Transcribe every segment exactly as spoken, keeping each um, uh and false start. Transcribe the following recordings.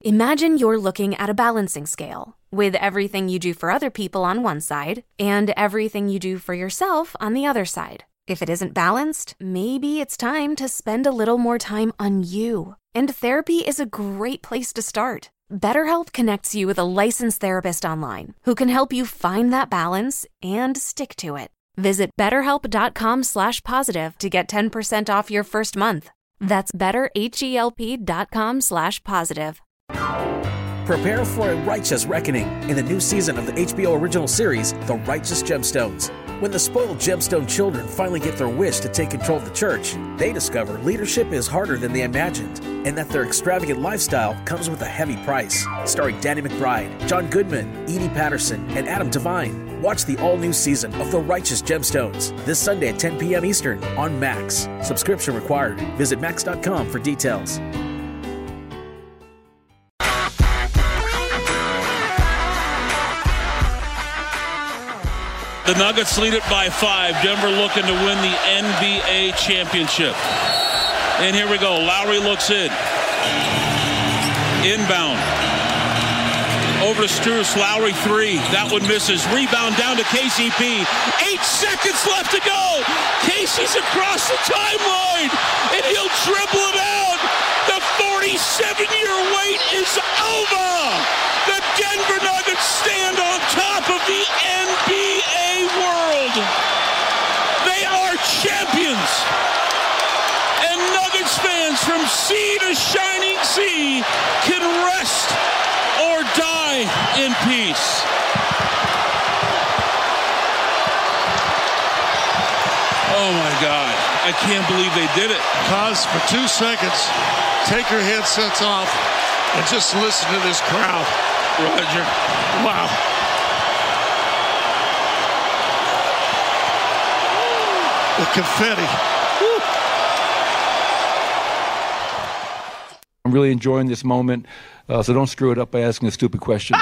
Imagine you're looking at a balancing scale with everything you do for other people on one side and everything you do for yourself on the other side. If it isn't balanced, maybe it's time to spend a little more time on you. And therapy is a great place to start. BetterHelp connects you with a licensed therapist online who can help you find that balance and stick to it. Visit betterhelp.com slash positive to get ten percent off your first month. That's betterhelp.com slash positive. Prepare for a righteous reckoning in the new season of the H B O original series, The Righteous Gemstones. When the spoiled gemstone children finally get their wish to take control of the church, they discover leadership is harder than they imagined, and that their extravagant lifestyle comes with a heavy price. Starring Danny McBride, John Goodman, Edie Patterson, and Adam Devine. Watch the all-new season of The Righteous Gemstones this Sunday at ten p.m. Eastern on Max. Subscription required. Visit max dot com for details. The Nuggets lead it by five. Denver looking to win the N B A championship. And here we go. Lowry looks in. Inbound. Over to Strus. Lowry three. That one misses. Rebound down to K C P. Eight seconds left to go. Casey's across the timeline. And he'll dribble it out. The forty-seven-year wait is over. The Denver Nuggets stand on top of the N B A world. They are champions. And Nuggets fans from sea to shining sea can rest or die in peace. Oh my God. I can't believe they did it. Cause for two seconds, take your headsets off and just listen to this crowd. Roger. Wow. The confetti. Woo. I'm really enjoying this moment, uh, so don't screw it up by asking a stupid question.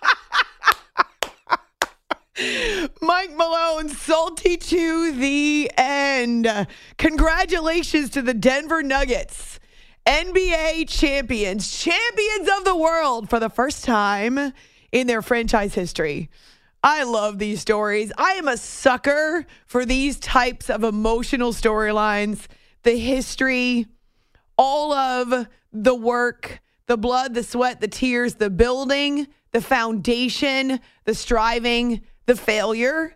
Mike Malone, salty to the end. Congratulations to the Denver Nuggets. N B A champions, champions of the world for the first time in their franchise history. I love these stories. I am a sucker for these types of emotional storylines, the history, all of the work, the blood, the sweat, the tears, the building, the foundation, the striving, the failure,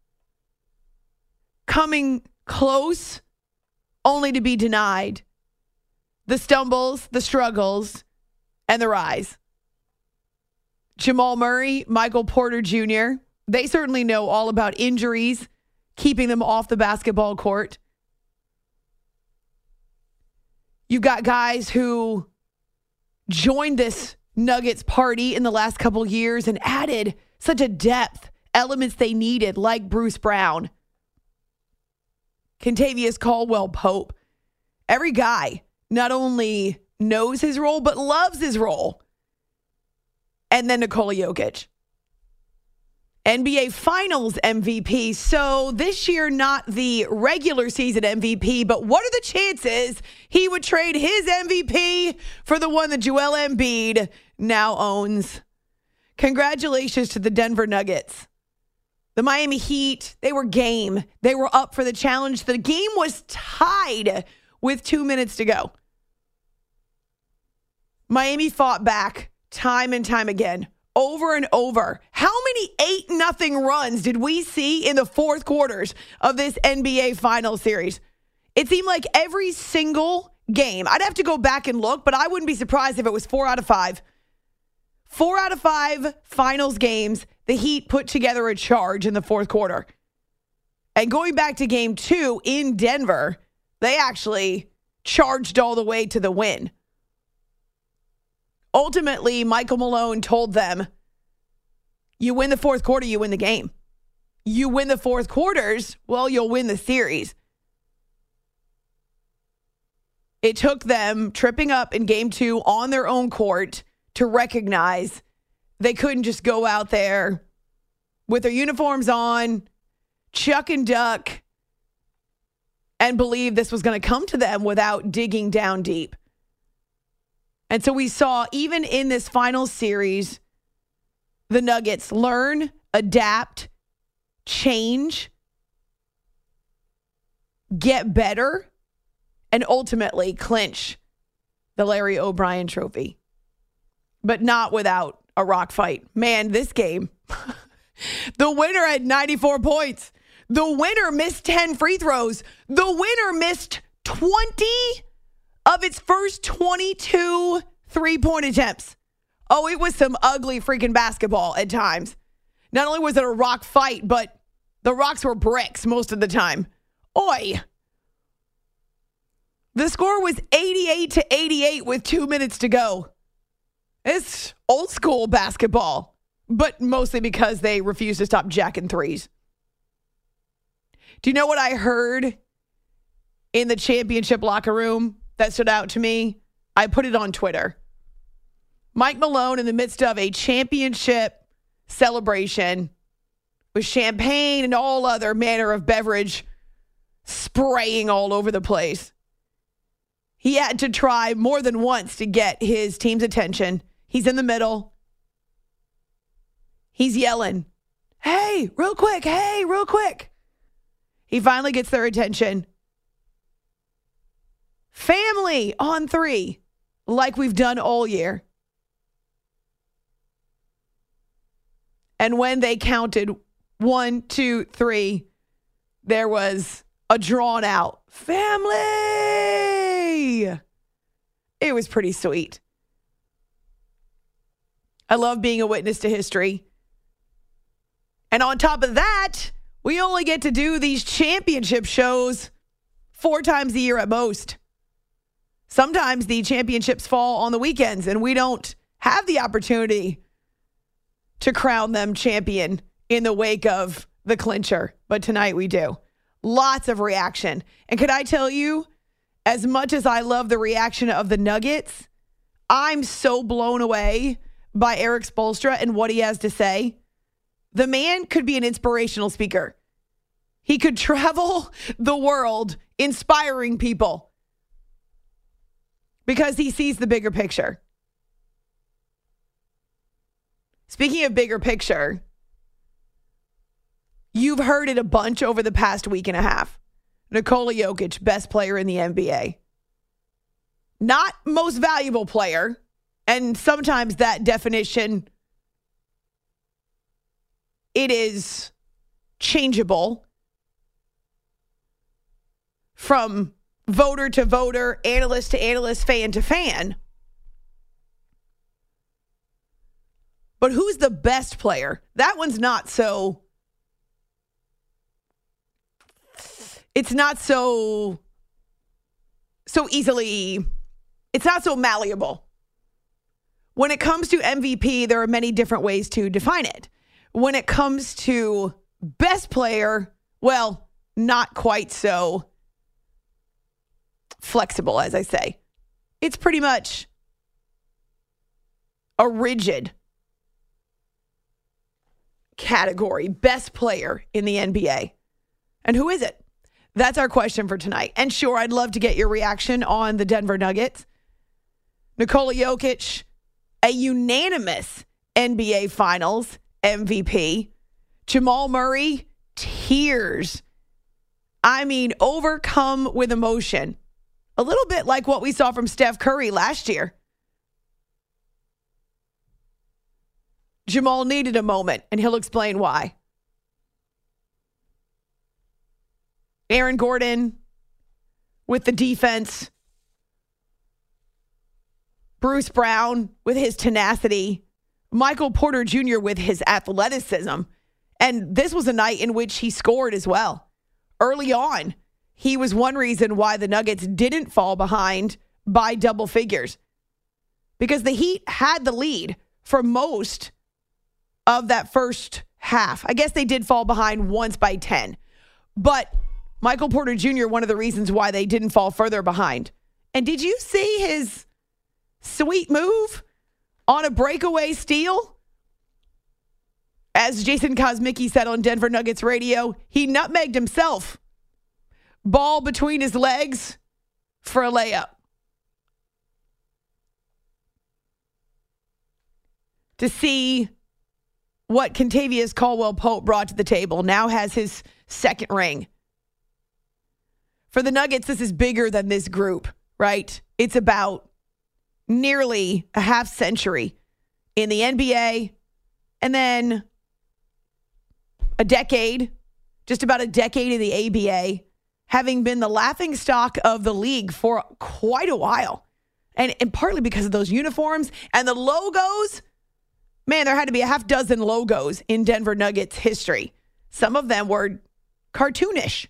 coming close only to be denied. The stumbles, the struggles, and the rise. Jamal Murray, Michael Porter Junior, they certainly know all about injuries, keeping them off the basketball court. You've got guys who joined this Nuggets party in the last couple years and added such a depth, elements they needed, like Bruce Brown, Kentavious Caldwell-Pope. Every guy not only knows his role, but loves his role. And then Nikola Jokic, N B A Finals M V P. So this year, not the regular season M V P, but what are the chances he would trade his M V P for the one that Joel Embiid now owns? Congratulations to the Denver Nuggets. The Miami Heat, they were game. They were up for the challenge. The game was tied with two minutes to go. Miami fought back time and time again, over and over. How many eight nothing runs did we see in the fourth quarters of this N B A Finals series? It seemed like every single game. I'd have to go back and look, but I wouldn't be surprised if it was four out of five. Four out of five Finals games, the Heat put together a charge in the fourth quarter. And going back to game two in Denver, they actually charged all the way to the win. Ultimately, Michael Malone told them, you win the fourth quarter, you win the game. You win the fourth quarters, well, you'll win the series. It took them tripping up in game two on their own court to recognize they couldn't just go out there with their uniforms on, chuck and duck, and believe this was going to come to them without digging down deep. And so we saw, even in this final series, the Nuggets learn, adapt, change, get better, and ultimately clinch the Larry O'Brien trophy. But not without a rock fight. Man, this game, the winner had ninety-four points. The winner missed ten free throws. The winner missed twenty of its first twenty-two three-point attempts. Oh, it was some ugly freaking basketball at times. Not only was it a rock fight, but the rocks were bricks most of the time. Oi. The score was eighty-eight to eighty-eight with two minutes to go. It's old school basketball, but mostly because they refused to stop jacking threes. Do you know what I heard in the championship locker room that stood out to me? I put it on Twitter. Mike Malone, in the midst of a championship celebration with champagne and all other manner of beverage spraying all over the place, he had to try more than once to get his team's attention. He's in the middle. He's yelling, hey, real quick, hey, real quick. He finally gets their attention. Family on three, like we've done all year. And when they counted one, two, three, there was a drawn out family. It was pretty sweet. I love being a witness to history. And on top of that, we only get to do these championship shows four times a year at most. Sometimes the championships fall on the weekends and we don't have the opportunity to crown them champion in the wake of the clincher. But tonight we do. Lots of reaction. And could I tell you, as much as I love the reaction of the Nuggets, I'm so blown away by Eric Spoelstra and what he has to say. The man could be an inspirational speaker. He could travel the world inspiring people because he sees the bigger picture. Speaking of bigger picture, you've heard it a bunch over the past week and a half. Nikola Jokic, best player in the N B A. Not most valuable player, and sometimes that definition, it is changeable from voter to voter, analyst to analyst, fan to fan. But who's the best player? That one's not so... It's not so... So easily... It's not so malleable. When it comes to M V P, there are many different ways to define it. When it comes to best player, well, not quite so flexible, as I say. It's pretty much a rigid category. Best player in the N B A. And who is it? That's our question for tonight. And sure, I'd love to get your reaction on the Denver Nuggets. Nikola Jokic, a unanimous N B A Finals M V P. Jamal Murray, tears. I mean, overcome with emotion. A little bit like what we saw from Steph Curry last year. Jamal needed a moment, and he'll explain why. Aaron Gordon with the defense. Bruce Brown with his tenacity. Michael Porter Junior with his athleticism. And this was a night in which he scored as well. Early on, he was one reason why the Nuggets didn't fall behind by double figures. Because the Heat had the lead for most of that first half. I guess they did fall behind once by ten. But Michael Porter Junior, one of the reasons why they didn't fall further behind. And did you see his sweet move on a breakaway steal? As Jason Kosmicki said on Denver Nuggets radio, he nutmegged himself. Ball between his legs for a layup. to see what Kentavious Caldwell-Pope brought to the table. Now has his second ring. For the Nuggets, this is bigger than this group, right? It's about nearly a half century in the N B A, and then a decade, just about a decade in the A B A, having been the laughingstock of the league for quite a while. And, and partly because of those uniforms and the logos. Man, there had to be a half dozen logos in Denver Nuggets history. Some of them were cartoonish.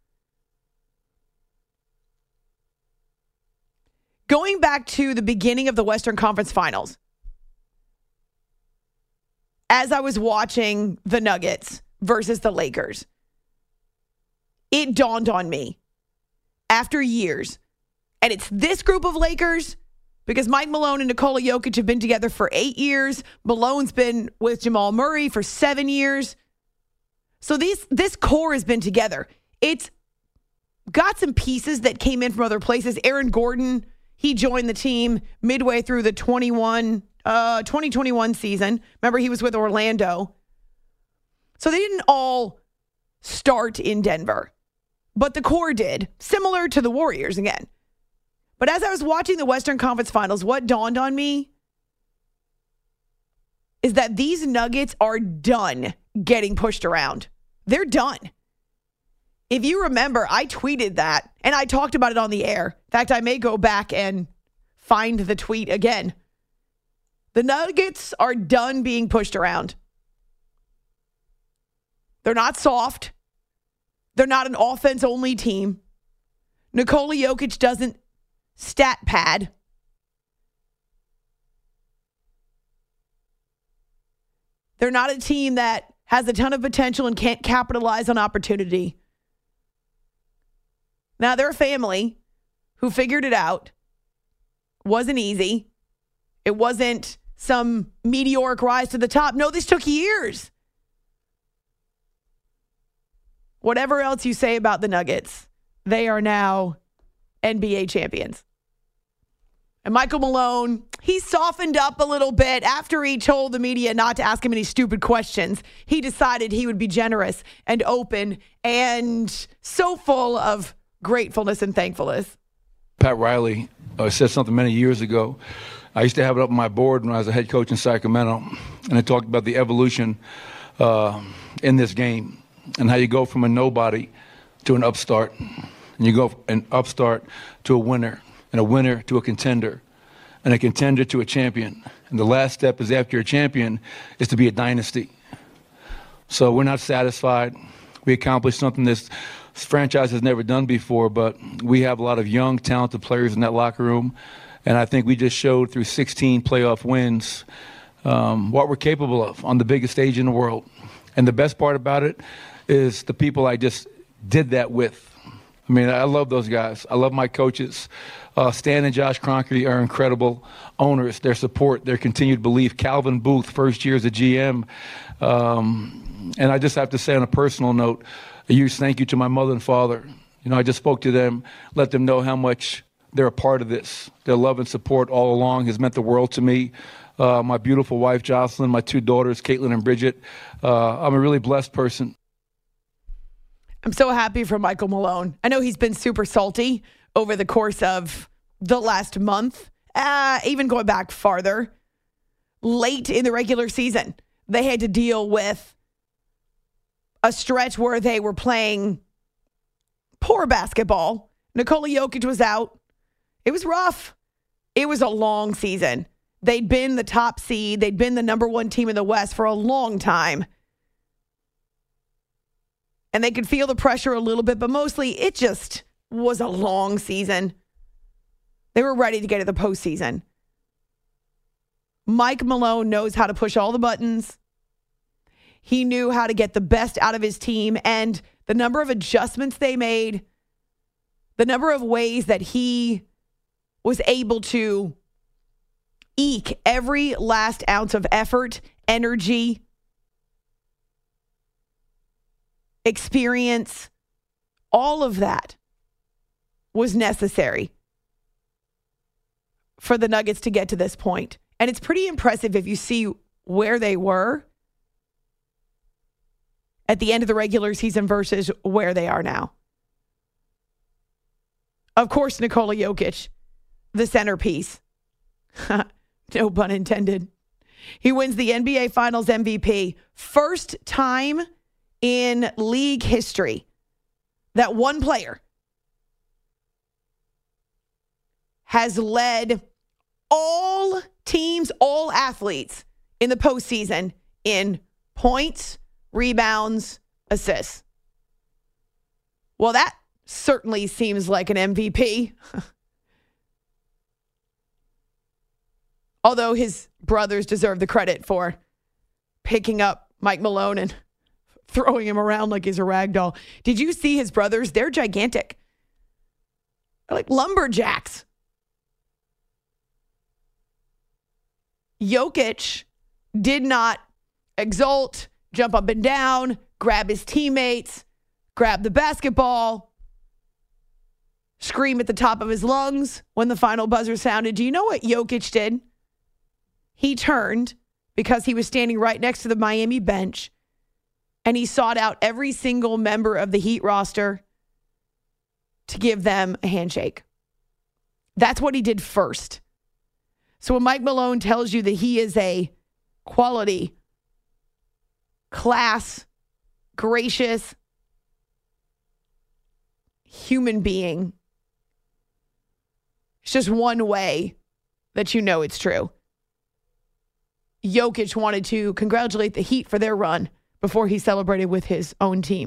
Going back to the beginning of the Western Conference Finals, as I was watching the Nuggets versus the Lakers, it dawned on me after years, and it's this group of Lakers, because Mike Malone and Nikola Jokic have been together for eight years. Malone's been with Jamal Murray for seven years. So these this core has been together. It's got some pieces that came in from other places. Aaron Gordon, he joined the team midway through the twenty-one, uh, twenty twenty-one season. Remember, he was with Orlando. So they didn't all start in Denver, but the core did, similar to the Warriors again. But as I was watching the Western Conference Finals, what dawned on me is that these Nuggets are done getting pushed around. They're done. If you remember, I tweeted that, and I talked about it on the air. In fact, I may go back and find the tweet again. The Nuggets are done being pushed around. They're not soft. They're not an offense-only team. Nikola Jokic doesn't stat pad. They're not a team that has a ton of potential and can't capitalize on opportunity. Now, they're a family who figured it out. Wasn't easy. It wasn't some meteoric rise to the top. No, this took years. Whatever else you say about the Nuggets, they are now N B A champions. And Michael Malone, he softened up a little bit after he told the media not to ask him any stupid questions. He decided he would be generous and open and so full of gratefulness and thankfulness. Pat Riley uh, said something many years ago. I used to have it up on my board when I was a head coach in Sacramento, and I talked about the evolution uh, in this game and how you go from a nobody to an upstart. And you go an upstart to a winner, and a winner to a contender, and a contender to a champion. And the last step is after you're a champion is to be a dynasty. So we're not satisfied. We accomplished something this franchise has never done before, but we have a lot of young, talented players in that locker room. And I think we just showed through sixteen playoff wins um, what we're capable of on the biggest stage in the world. And the best part about it is the people I just did that with. I mean, I love those guys. I love my coaches. Uh, Stan and Josh Kroenke are incredible owners. Their support, their continued belief. Calvin Booth, first year as a G M. Um, and I just have to say on a personal note, a huge thank you to my mother and father. You know, I just spoke to them, let them know how much they're a part of this. Their love and support all along has meant the world to me. Uh, my beautiful wife, Jocelyn, my two daughters, Caitlin and Bridget. Uh, I'm a really blessed person. I'm so happy for Michael Malone. I know he's been super salty over the course of the last month, uh, even going back farther. Late in the regular season, they had to deal with a stretch where they were playing poor basketball. Nikola Jokic was out. It was rough. It was a long season. They'd been the top seed. They'd been the number one team in the West for a long time. And they could feel the pressure a little bit, but mostly it just was a long season. They were ready to get to the postseason. Mike Malone knows how to push all the buttons. He knew how to get the best out of his team, and the number of adjustments they made, the number of ways that he was able to eke every last ounce of effort, energy, experience, all of that was necessary for the Nuggets to get to this point. And it's pretty impressive if you see where they were at the end of the regular season versus where they are now. Of course, Nikola Jokic, the centerpiece. No pun intended. He wins the N B A Finals M V P. First time in league history that one player has led all teams, all athletes in the postseason in points, rebounds, assists. Well, that certainly seems like an M V P. Although his brothers deserve the credit for picking up Mike Malone and throwing him around like he's a rag doll. Did you see his brothers? They're gigantic. They're like lumberjacks. Jokic did not exult, jump up and down, grab his teammates, grab the basketball, scream at the top of his lungs when the final buzzer sounded. Do you know what Jokic did? He turned because he was standing right next to the Miami bench, and he sought out every single member of the Heat roster to give them a handshake. That's what he did first. So when Mike Malone tells you that he is a quality, class, gracious human being, it's just one way that you know it's true. Jokic wanted to congratulate the Heat for their run before he celebrated with his own team.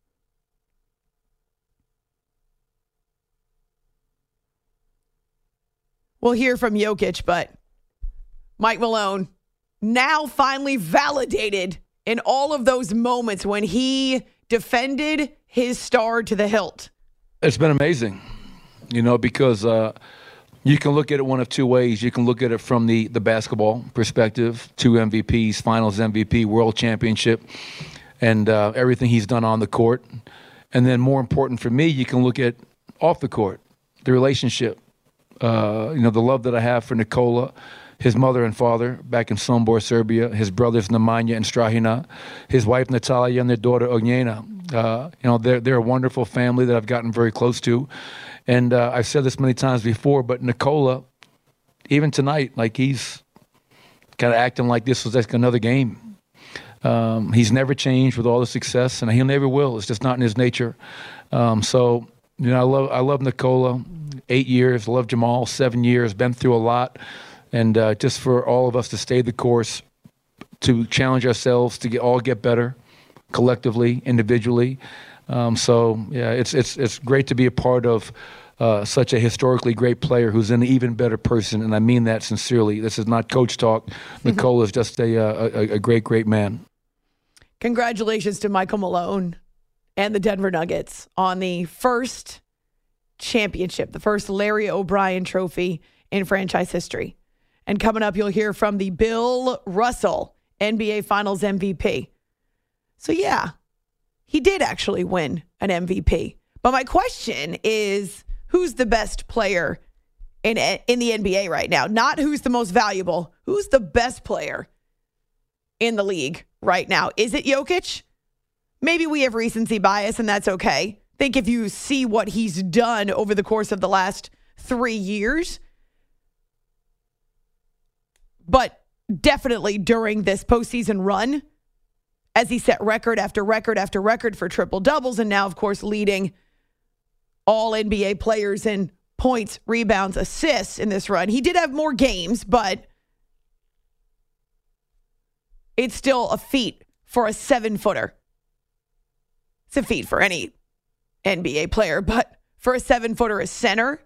We'll hear from Jokic, but Mike Malone now finally validated in all of those moments when he defended his star to the hilt. It's been amazing, you know, because uh, you can look at it one of two ways. You can look at it from the, the basketball perspective, two M V Ps, Finals M V P, World Championship, and uh, everything he's done on the court. And then more important for me, you can look at off the court, the relationship. Uh, you know, the love that I have for Nikola, his mother and father back in Sombor, Serbia, his brothers Nemanja and Strahina, his wife Natalia and their daughter Ognjena. Uh, you know, they're, they're a wonderful family that I've gotten very close to. And uh, I've said this many times before, but Nikola, even tonight, like he's kind of acting like this was like another game. Um, he's never changed with all the success, and he never will. It's just not in his nature. Um, so, you know, I love I love Nikola. Eight years, love Jamal. Seven years, been through a lot, and uh, just for all of us to stay the course, to challenge ourselves to get all get better, collectively, individually. Um, so yeah, it's it's it's great to be a part of uh, such a historically great player who's an even better person, and I mean that sincerely. This is not coach talk. Nikola is just a, a a great great man. Congratulations to Michael Malone and the Denver Nuggets on the first championship, the first Larry O'Brien trophy in franchise history. And coming up, you'll hear from the Bill Russell N B A Finals M V P. So yeah, he did actually win an M V P. But my question is, who's the best player in in the N B A right now? Not who's the most valuable. Who's the best player in the league right now? Is it Jokic? Maybe we have recency bias, and that's okay. I think if you see what he's done over the course of the last three years, but definitely during this postseason run, as he set record after record after record for triple doubles, and now, of course, leading all N B A players in points, rebounds, assists in this run. He did have more games, but it's still a feat for a seven-footer. It's a feat for any N B A player, but for a seven-footer, a center,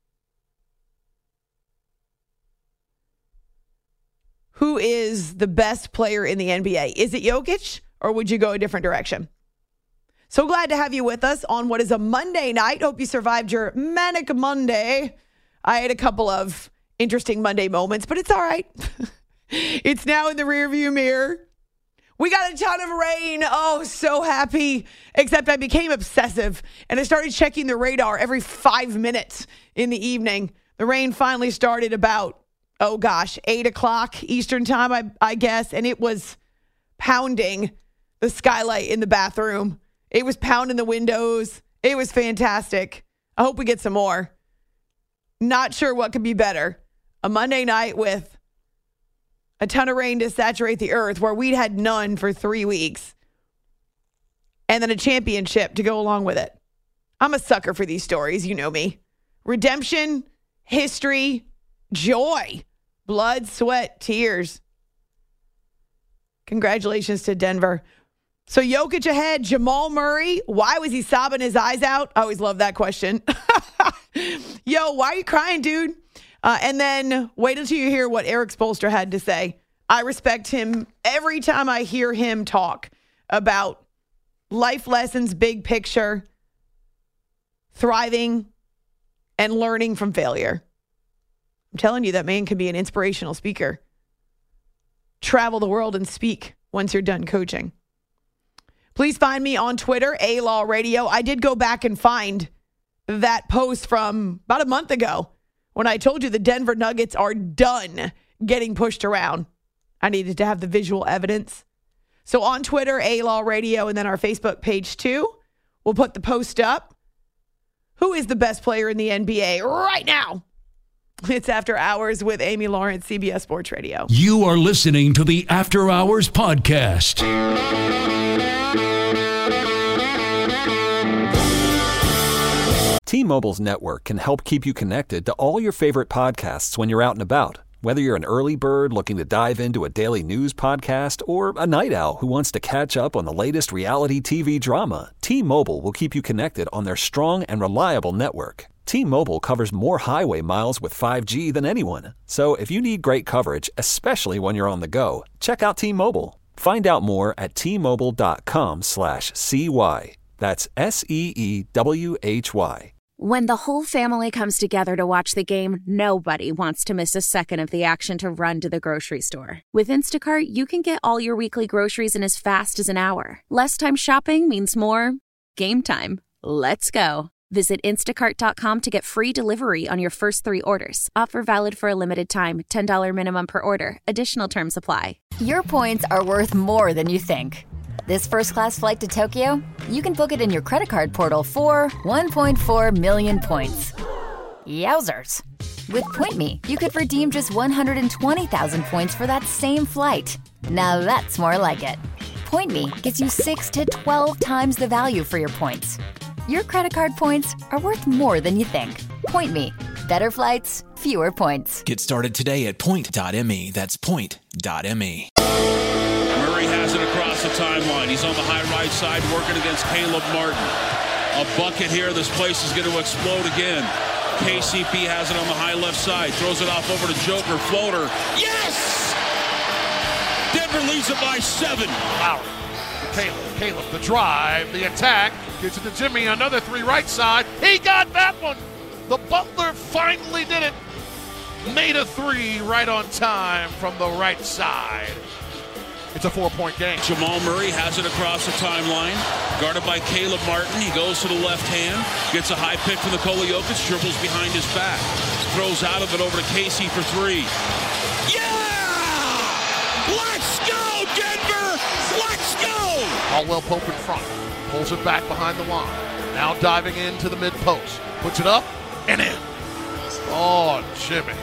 who is the best player in the N B A? Is it Jokic, or would you go a different direction? So glad to have you with us on what is a Monday night. Hope you survived your manic Monday. I had a couple of interesting Monday moments, but it's all right. It's now in the rearview mirror. We got a ton of rain. Oh, so happy. Except I became obsessive, and I started checking the radar every five minutes in the evening. The rain finally started about oh gosh, eight o'clock Eastern time, I, I guess. And it was pounding the skylight in the bathroom. It was pounding the windows. It was fantastic. I hope we get some more. Not sure what could be better. A Monday night with a ton of rain to saturate the earth where we'd had none for three weeks. And then a championship to go along with it. I'm a sucker for these stories. You know me. Redemption, history, joy, blood, sweat, tears. Congratulations to Denver. So Jokic ahead, Jamal Murray. Why was he sobbing his eyes out? I always love that question. Yo, why are you crying, dude? Uh, and then wait until you hear what Eric Spoelstra had to say. I respect him every time I hear him talk about life lessons, big picture, thriving, and learning from failure. I'm telling you, that man can be an inspirational speaker. Travel the world and speak once you're done coaching. Please find me on Twitter, A-Law Radio. I did go back and find that post from about a month ago when I told you the Denver Nuggets are done getting pushed around. I needed to have the visual evidence. So on Twitter, A-Law Radio, and then our Facebook page too, we'll put the post up. Who is the best player in the N B A right now? It's After Hours with Amy Lawrence, C B S Sports Radio. You are listening to the After Hours podcast. T-Mobile's network can help keep you connected to all your favorite podcasts when you're out and about. Whether you're an early bird looking to dive into a daily news podcast or a night owl who wants to catch up on the latest reality T V drama, T-Mobile will keep you connected on their strong and reliable network. T-Mobile covers more highway miles with five G than anyone. So if you need great coverage, especially when you're on the go, check out T-Mobile. Find out more at T-Mobile.com slash CY. That's S E E W H Y. When the whole family comes together to watch the game, nobody wants to miss a second of the action to run to the grocery store. With Instacart, you can get all your weekly groceries in as fast as an hour. Less time shopping means more game time. Let's go. Visit instacart dot com to get free delivery on your first three orders. Offer valid for a limited time. ten dollars minimum per order. Additional terms apply. Your points are worth more than you think. This first-class flight to Tokyo, you can book it in your credit card portal for one point four million points. Yowzers. With Point Me, you could redeem just one hundred twenty thousand points for that same flight. Now that's more like it. Point Me gets you six to twelve times the value for your points. Your credit card points are worth more than you think. Point Me. Better flights, fewer points. Get started today at point dot m e. That's point dot m e. Murray has it across the timeline. He's on the high right side working against Caleb Martin. A bucket here. This place is going to explode again. K C P has it on the high left side. Throws it off over to Joker. Floater. Yes! Denver leads it by seven. Lowry. Caleb. Caleb, the drive, the attack. Gets it to Jimmy. Another three right side. He got that one. The Butler finally did it. Made a three right on time from the right side. It's a four-point game. Jamal Murray has it across the timeline. Guarded by Caleb Martin. He goes to the left hand. Gets a high pick from Nikola Jokic. Dribbles behind his back. Throws out of it over to Casey for three. Yeah! Let's go, Denver! Let's go! Caldwell Pope in front. Pulls it back behind the line. Now diving into the mid-post. Puts it up and in. Oh, Jimmy.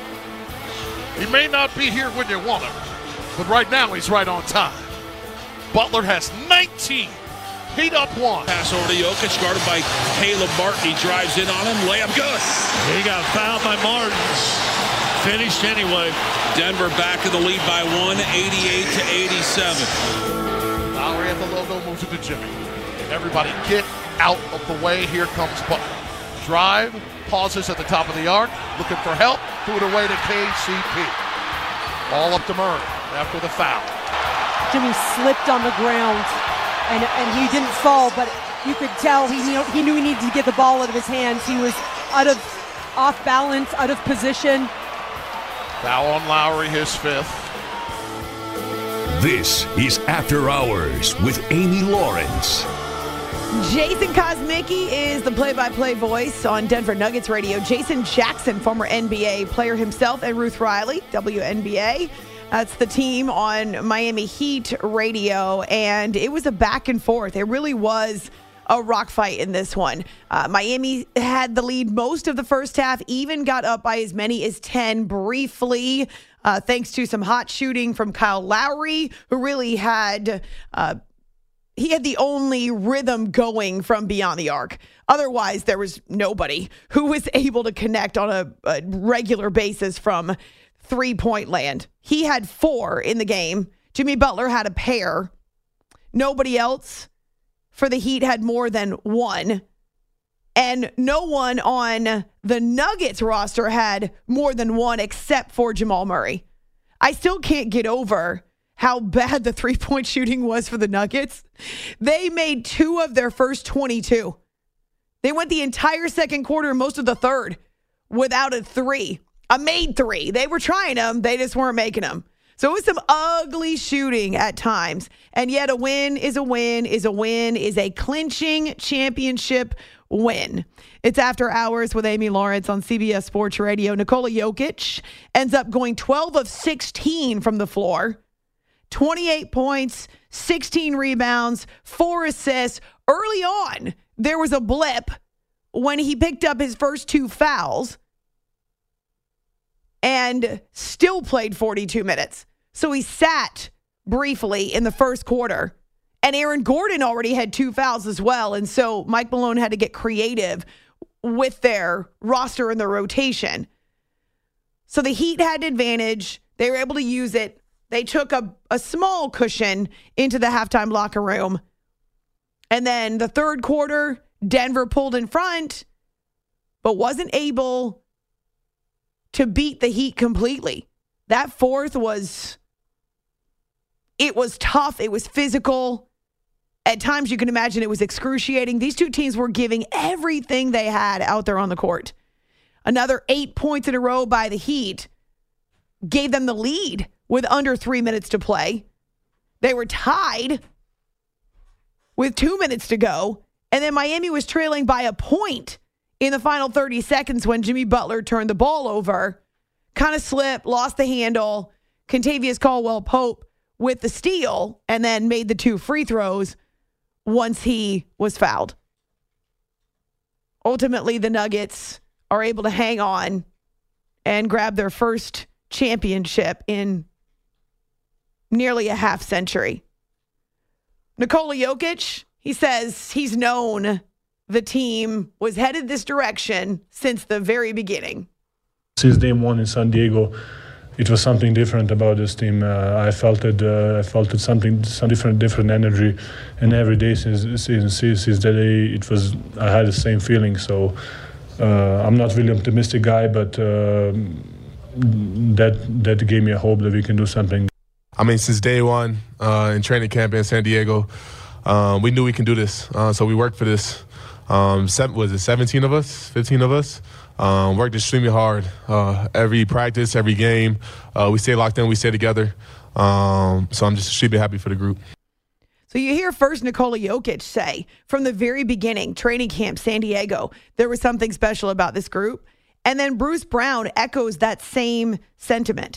He may not be here when you want him, but right now he's right on time. Butler has nineteen. Heat up one. Pass over to Jokic, guarded by Caleb Martin. He drives in on him. Layup good. He got fouled by Martin. Finished anyway. Denver back in the lead by one, eighty-eight to eighty-seven. Lowry at the logo, moves it to Jimmy. Everybody get out of the way. Here comes Butler. Drive, pauses at the top of the arc, looking for help, threw it away to K C P. Ball up to Murray after the foul. Jimmy slipped on the ground, and and he didn't fall, but you could tell he knew, he knew he needed to get the ball out of his hands. He was out of, off balance, out of position. Foul on Lowry, his fifth. This is After Hours with Amy Lawrence. Jason Kosmicki is the play-by-play voice on Denver Nuggets radio. Jason Jackson, former N B A player himself, and Ruth Riley, W N B A. That's the team on Miami Heat radio, and it was a back and forth. It really was a rock fight in this one. Uh, Miami had the lead most of the first half, even got up by as many as ten briefly, uh, thanks to some hot shooting from Kyle Lowry, who really had... Uh, He had the only rhythm going from beyond the arc. Otherwise, there was nobody who was able to connect on a, a regular basis from three-point land. He had four in the game. Jimmy Butler had a pair. Nobody else for the Heat had more than one. And no one on the Nuggets roster had more than one except for Jamal Murray. I still can't get over how bad the three-point shooting was for the Nuggets. They made two of their first twenty-two. They went the entire second quarter, most of the third, without a three. A made three. They were trying them. They just weren't making them. So it was some ugly shooting at times. And yet a win is a win is a win is a clinching championship win. It's After Hours with Amy Lawrence on C B S Sports Radio. Nikola Jokic ends up going twelve of sixteen from the floor. twenty-eight points, sixteen rebounds, four assists. Early on, there was a blip when he picked up his first two fouls and still played forty-two minutes. So he sat briefly in the first quarter. And Aaron Gordon already had two fouls as well. And so Mike Malone had to get creative with their roster and their rotation. So the Heat had an advantage. They were able to use it. They took a, a small cushion into the halftime locker room. And then the third quarter, Denver pulled in front, but wasn't able to beat the Heat completely. That fourth was, it was tough. It was physical. At times you can imagine it was excruciating. These two teams were giving everything they had out there on the court. Another eight points in a row by the Heat gave them the lead with under three minutes to play. They were tied with two minutes to go. And then Miami was trailing by a point in the final thirty seconds when Jimmy Butler turned the ball over. Kind of slipped, lost the handle. Kentavious Caldwell-Pope with the steal and then made the two free throws once he was fouled. Ultimately, the Nuggets are able to hang on and grab their first championship in nearly a half century. Nikola Jokic, he says he's known the team was headed this direction since the very beginning. Since day one in San Diego, it was something different about this team. Uh, I felt it. Uh, I felt it something, some different, different energy, and every day since since since that day, it was. I had the same feeling. So uh, I'm not really optimistic guy, but uh, that that gave me a hope that we can do something. I mean, since day one uh, in training camp in San Diego, um, we knew we can do this. Uh, so we worked for this. Um, seven, was it seventeen of us, fifteen of us? Um, worked extremely hard. Uh, every practice, every game, uh, we stay locked in, we stay together. Um, so I'm just extremely happy for the group. So you hear first Nikola Jokic say, from the very beginning, training camp, San Diego, there was something special about this group. And then Bruce Brown echoes that same sentiment.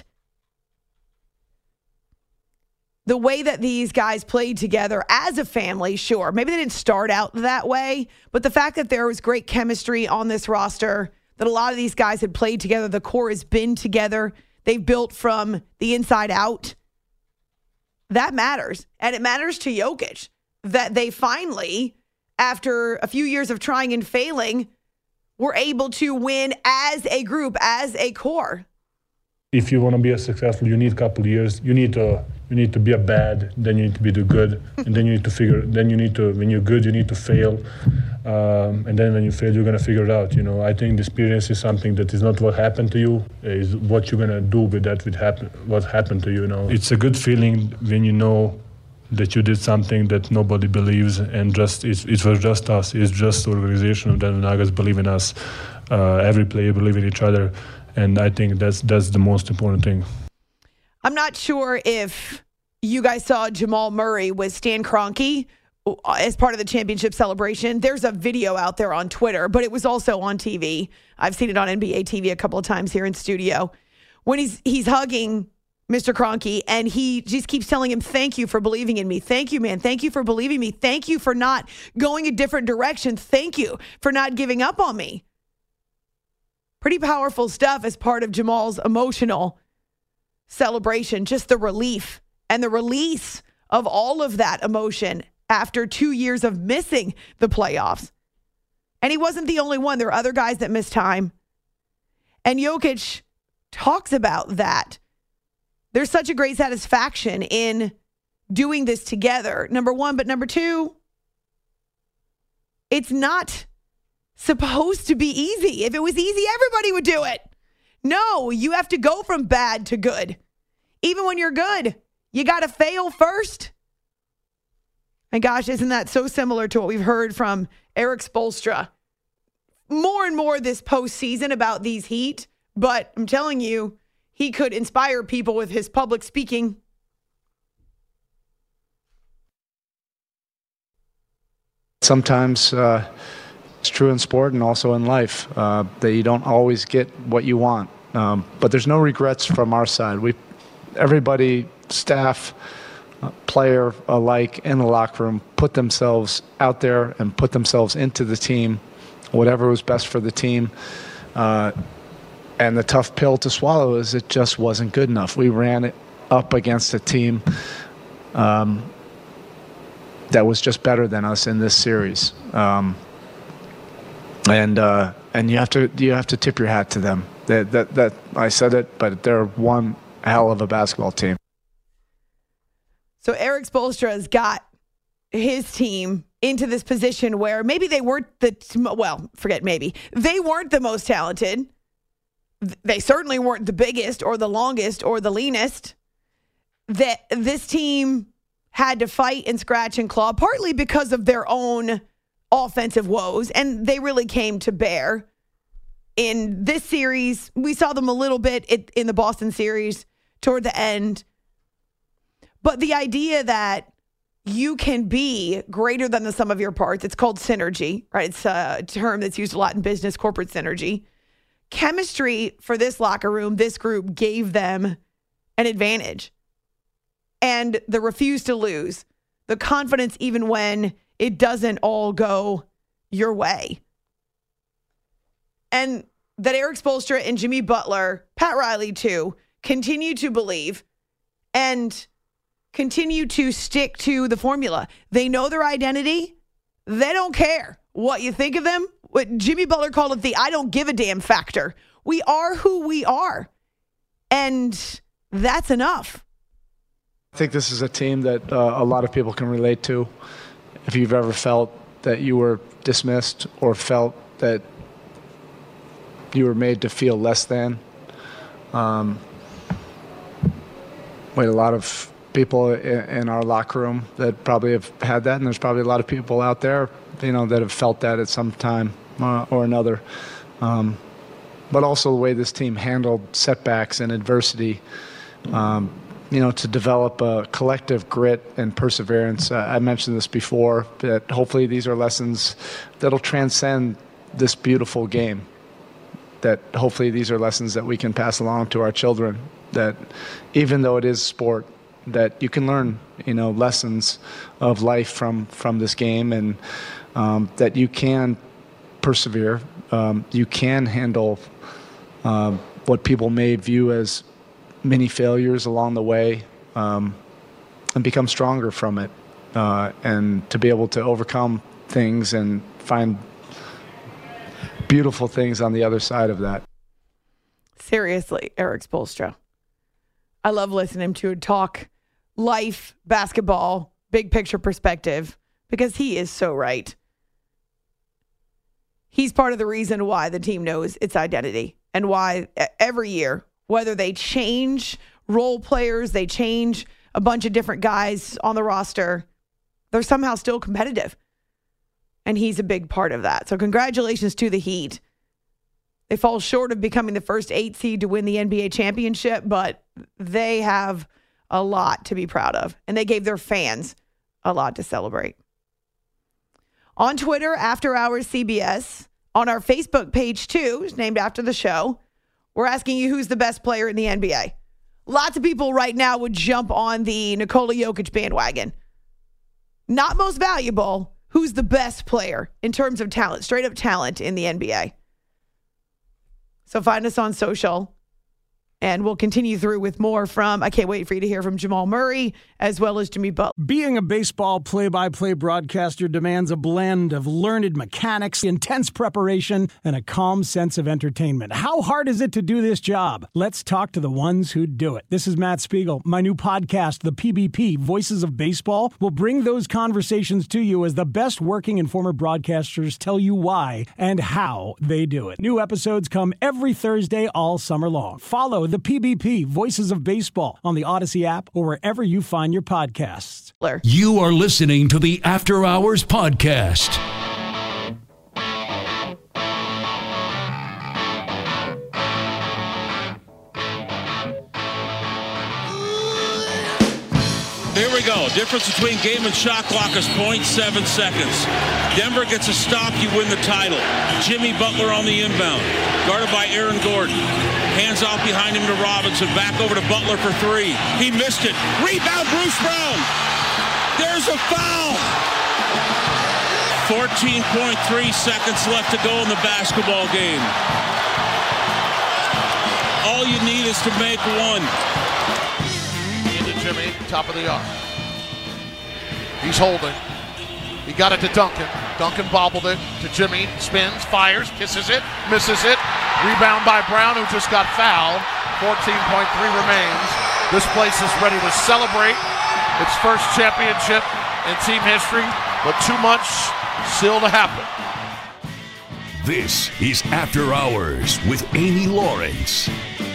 The way that these guys played together as a family, sure, maybe they didn't start out that way, but the fact that there was great chemistry on this roster, that a lot of these guys had played together, the core has been together, they've built from the inside out, that matters. And it matters to Jokic that they finally, after a few years of trying and failing, were able to win as a group, as a core. If you want to be a successful, you need a couple of years. You need to you need to be a bad, then you need to be the good, and then you need to figure. Then you need to, when you're good, you need to fail, um, and then when you fail, you're gonna figure it out. You know, I think the experience is something that is not what happened to you, is what you're gonna do with that. With happen, what happened to you. You know, it's a good feeling when you know that you did something that nobody believes, and just it, it was just us. It's just the organization of Denver Nuggets believe in us. Uh, every player believe in each other. And I think that's that's the most important thing. I'm not sure if you guys saw Jamal Murray with Stan Kroenke as part of the championship celebration. There's a video out there on Twitter, but it was also on T V. I've seen it on N B A T V a couple of times here in studio. When he's he's hugging Mister Kroenke, and he just keeps telling him, thank you for believing in me. Thank you, man. Thank you for believing me. Thank you for not going a different direction. Thank you for not giving up on me. Pretty powerful stuff as part of Jamal's emotional celebration. Just the relief and the release of all of that emotion after two years of missing the playoffs. And he wasn't the only one. There are other guys that missed time. And Jokic talks about that. There's such a great satisfaction in doing this together, number one. But number two, it's not supposed to be easy. If it was easy, everybody would do it. No, you have to go from bad to good. Even when you're good, you got to fail first. And gosh, isn't that so similar to what we've heard from Erik Spoelstra more and more this postseason about these Heat? But I'm telling you, he could inspire people with his public speaking. Sometimes uh, it's true in sport and also in life uh, that you don't always get what you want. Um, but there's no regrets from our side. We, everybody, staff, uh, player alike in the locker room, put themselves out there and put themselves into the team, whatever was best for the team. Uh, And the tough pill to swallow is it just wasn't good enough. We ran it up against a team um, that was just better than us in this series, um, and uh, and you have to you have to tip your hat to them. That that that I said it, but they're one hell of a basketball team. So Erik Spoelstra has got his team into this position where maybe they weren't the well, forget maybe they weren't the most talented. They certainly weren't the biggest or the longest or the leanest. That this team had to fight and scratch and claw, partly because of their own offensive woes, and they really came to bear. In this series, we saw them a little bit in the Boston series toward the end. But the idea that you can be greater than the sum of your parts, it's called synergy, right? It's a term that's used a lot in business, corporate synergy. Chemistry for this locker room, this group gave them an advantage. And the refuse to lose, the confidence even when it doesn't all go your way. And that Erik Spoelstra and Jimmy Butler, Pat Riley too, continue to believe and continue to stick to the formula. They know their identity. They don't care what you think of them. What Jimmy Butler called it the I don't give a damn factor. We are who we are. And that's enough. I think this is a team that uh, a lot of people can relate to. If you've ever felt that you were dismissed or felt that you were made to feel less than. Um, we had a lot of people in, in our locker room that probably have had that, and there's probably a lot of people out there, you know, that have felt that at some time uh, or another. Um, but also the way this team handled setbacks and adversity, um, you know, to develop a collective grit and perseverance. Uh, I mentioned this before, that hopefully these are lessons that'll transcend this beautiful game. That hopefully these are lessons that we can pass along to our children, that even though it is sport, that you can learn, you know, lessons of life from, from this game, and um, that you can persevere. Um, you can handle um, what people may view as many failures along the way, um, and become stronger from it, uh, and to be able to overcome things and find beautiful things on the other side of that. Seriously, Erik Spoelstra. I love listening to him talk life, basketball, big picture perspective, because he is so right. He's part of the reason why the team knows its identity, and why every year, whether they change role players, they change a bunch of different guys on the roster, they're somehow still competitive. And he's a big part of that. So congratulations to the Heat. They fall short of becoming the first eight seed to win the N B A championship, but they have a lot to be proud of. And they gave their fans a lot to celebrate. On Twitter, After Hours C B S. On our Facebook page, too, it's named after the show. We're asking you who's the best player in the N B A. Lots of people right now would jump on the Nikola Jokic bandwagon. Not most valuable. Who's the best player in terms of talent, straight up talent in the N B A? So find us on social. And we'll continue through with more from, I can't wait for you to hear from Jamal Murray, as well as Jimmy Butler. Being a baseball play-by-play broadcaster demands a blend of learned mechanics, intense preparation, and a calm sense of entertainment. How hard is it to do this job? Let's talk to the ones who do it. This is Matt Spiegel. My new podcast, The P B P, Voices of Baseball, will bring those conversations to you as the best working and former broadcasters tell you why and how they do it. New episodes come every Thursday all summer long. Follow The P B P, Voices of Baseball, on the Odyssey app or wherever you find your podcasts. You are listening to the After Hours Podcast. Here we go. Difference between game and shot clock is zero point seven seconds. Denver gets a stop, you win the title. Jimmy Butler on the inbound. Guarded by Aaron Gordon. Hands off behind him to Robinson. Back over to Butler for three. He missed it. Rebound, Bruce Brown. There's a foul. fourteen point three seconds left to go in the basketball game. All you need is to make one. Into Jimmy, top of the arc. He's holding. He got it to Duncan. Duncan bobbled it to Jimmy. Spins, fires, kisses it, misses it. Rebound by Brown, who just got fouled. fourteen point three remains. This place is ready to celebrate its first championship in team history, but too much still to happen. This is After Hours with Amy Lawrence.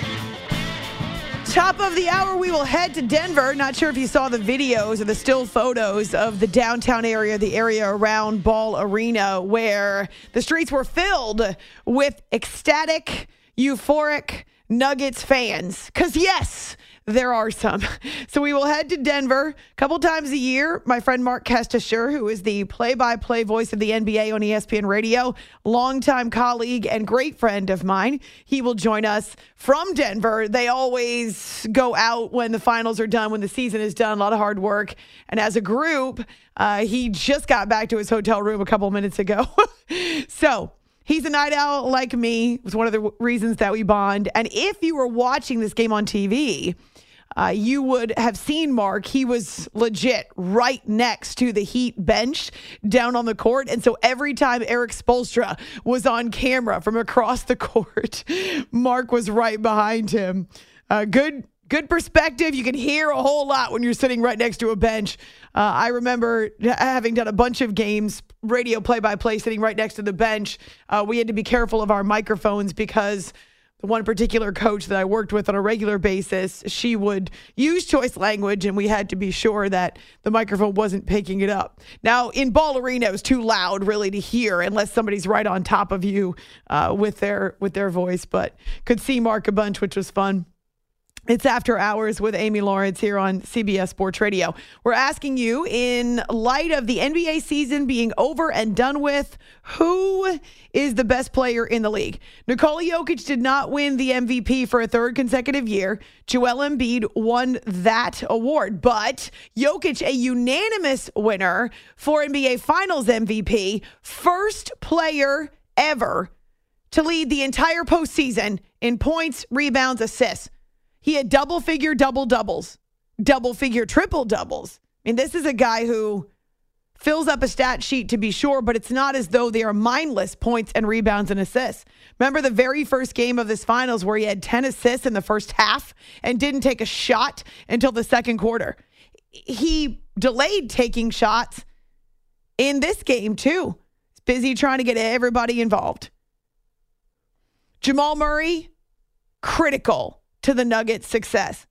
Top of the hour, we will head to Denver. Not sure if you saw the videos or the still photos of the downtown area, the area around Ball Arena, where the streets were filled with ecstatic, euphoric Nuggets fans. Because, yes, there are some. So we will head to Denver a couple times a year. My friend Mark Kestisher, who is the play-by-play voice of the N B A on E S P N Radio, longtime colleague and great friend of mine, he will join us from Denver. They always go out when the finals are done, when the season is done, a lot of hard work. And as a group, uh, he just got back to his hotel room a couple minutes ago. So he's a night owl like me. It was one of the reasons that we bond. And if you were watching this game on T V, Uh, you would have seen Mark. He was legit right next to the Heat bench down on the court. And so every time Eric Spoelstra was on camera from across the court, Mark was right behind him. Uh, good good perspective. You can hear a whole lot when you're sitting right next to a bench. Uh, I remember having done a bunch of games, radio play-by-play, sitting right next to the bench. Uh, we had to be careful of our microphones because the one particular coach that I worked with on a regular basis, she would use choice language, and we had to be sure that the microphone wasn't picking it up. Now, in Ball Arena, it was too loud, really, to hear unless somebody's right on top of you uh, with their with their voice. But could see Mark a bunch, which was fun. It's After Hours with Amy Lawrence here on C B S Sports Radio. We're asking you, in light of the N B A season being over and done with, who is the best player in the league? Nikola Jokic did not win the M V P for a third consecutive year. Joel Embiid won that award. But Jokic, a unanimous winner for N B A Finals M V P, first player ever to lead the entire postseason in points, rebounds, assists. He had double-figure double-doubles, double-figure triple-doubles. I mean, this is a guy who fills up a stat sheet to be sure, but it's not as though they are mindless points and rebounds and assists. Remember the very first game of this finals where he had ten assists in the first half and didn't take a shot until the second quarter. He delayed taking shots in this game, too. He's busy trying to get everybody involved. Jamal Murray, critical to the Nuggets' success.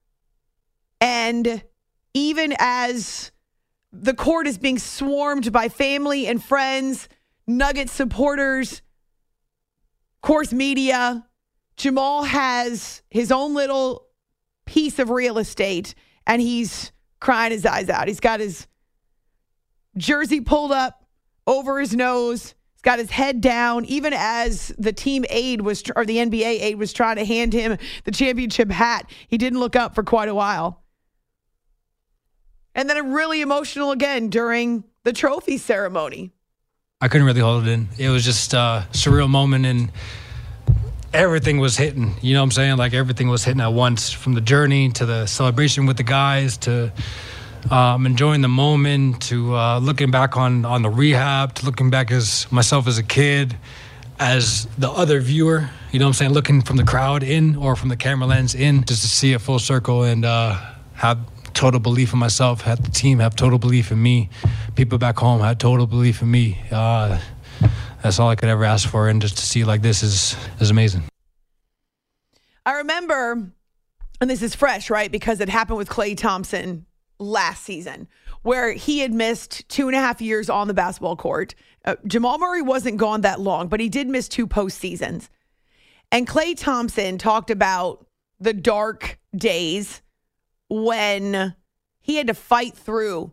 And even as the court is being swarmed by family and friends, Nuggets supporters, of course, media, Jamal has his own little piece of real estate, and he's crying his eyes out. He's got his jersey pulled up over his nose. He's got his head down, even as the team aide was, or the N B A aide was trying to hand him the championship hat. He didn't look up for quite a while. And then really emotional again during the trophy ceremony. I couldn't really hold it in. It was just a surreal moment, and everything was hitting. You know what I'm saying? Like everything was hitting at once, from the journey to the celebration with the guys to um, enjoying the moment to uh, looking back on, on the rehab to looking back as myself as a kid, as the other viewer. You know what I'm saying? Looking from the crowd in or from the camera lens in, just to see it full circle and uh, have total belief in myself, had the team have total belief in me, people back home had total belief in me. Uh, that's all I could ever ask for, and just to see like this is is amazing. I remember, and this is fresh, right, because it happened with Klay Thompson last season, where he had missed two and a half years on the basketball court. Uh, Jamal Murray wasn't gone that long, but he did miss two postseasons. And Klay Thompson talked about the dark days when he had to fight through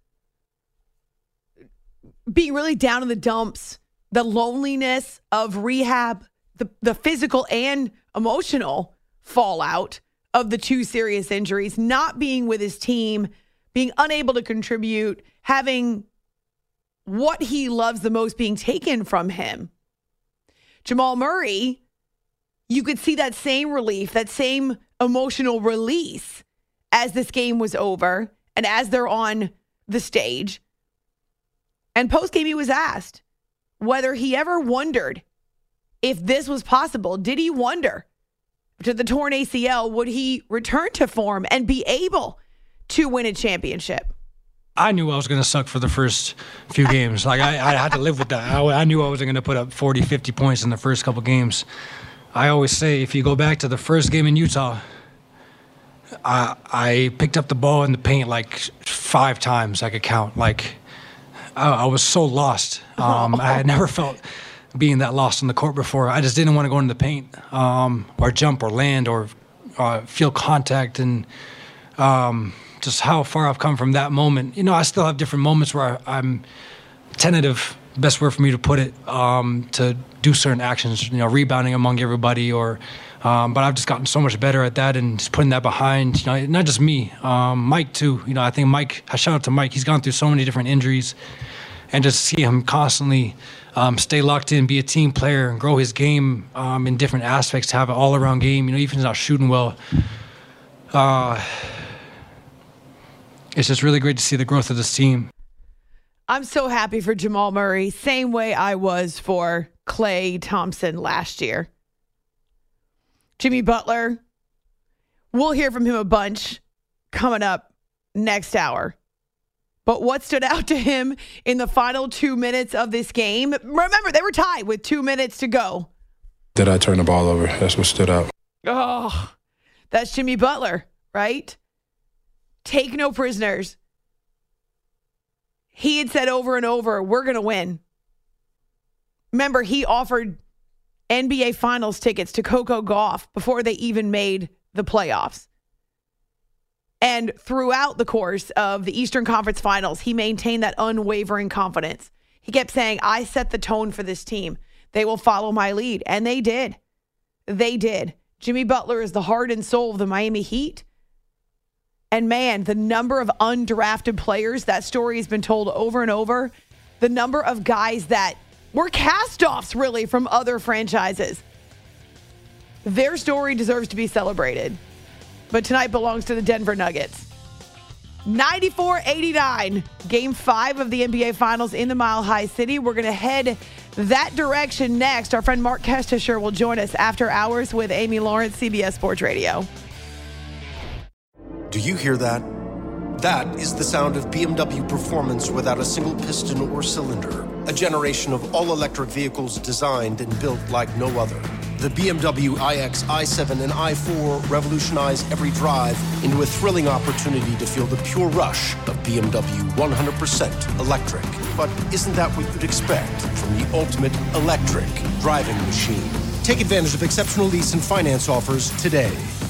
being really down in the dumps, the loneliness of rehab, the, the physical and emotional fallout of the two serious injuries, not being with his team, being unable to contribute, having what he loves the most being taken from him. Jamal Murray, you could see that same relief, that same emotional release as this game was over and as they're on the stage. And post-game, he was asked whether he ever wondered if this was possible. Did he wonder, to the torn A C L, would he return to form and be able to win a championship? I knew I was going to suck for the first few games. Like, I, I had to live with that. I, I knew I wasn't going to put up forty, fifty points in the first couple games. I always say, if you go back to the first game in Utah, I, I picked up the ball in the paint like five times I could count. Like, I, I was so lost. Um, I had never felt being that lost on the court before. I just didn't want to go into the paint um, or jump or land or uh, feel contact. And um, just how far I've come from that moment. You know, I still have different moments where I, I'm tentative, best word for me to put it, um, to do certain actions, you know, rebounding among everybody or Um, but I've just gotten so much better at that and just putting that behind, you know, not just me, um, Mike too. You know, I think Mike, I shout out to Mike, he's gone through so many different injuries, and just see him constantly um, stay locked in, be a team player and grow his game um, in different aspects, to have an all around game, you know, even if he's not shooting well. Uh, it's just really great to see the growth of this team. I'm so happy for Jamal Murray, same way I was for Klay Thompson last year. Jimmy Butler, we'll hear from him a bunch coming up next hour. But what stood out to him in the final two minutes of this game? Remember, they were tied with two minutes to go. Did I turn the ball over? That's what stood out. Oh, that's Jimmy Butler, right? Take no prisoners. He had said over and over, we're going to win. Remember, he offered N B A Finals tickets to Coco Gauff before they even made the playoffs. And throughout the course of the Eastern Conference Finals, he maintained that unwavering confidence. He kept saying, I set the tone for this team. They will follow my lead. And they did. They did. Jimmy Butler is the heart and soul of the Miami Heat. And man, the number of undrafted players, that story has been told over and over. The number of guys that were cast-offs, really, from other franchises. Their story deserves to be celebrated. But tonight belongs to the Denver Nuggets. ninety-four eighty-nine, Game five of the N B A Finals in the Mile High City. We're going to head that direction next. Our friend Mark Kestisher will join us after hours with Amy Lawrence, C B S Sports Radio. Do you hear that? That is the sound of B M W performance without a single piston or cylinder. A generation of all-electric vehicles designed and built like no other. The B M W iX, i seven, and i four revolutionize every drive into a thrilling opportunity to feel the pure rush of B M W one hundred percent electric. But isn't that what you'd expect from the ultimate electric driving machine? Take advantage of exceptional lease and finance offers today.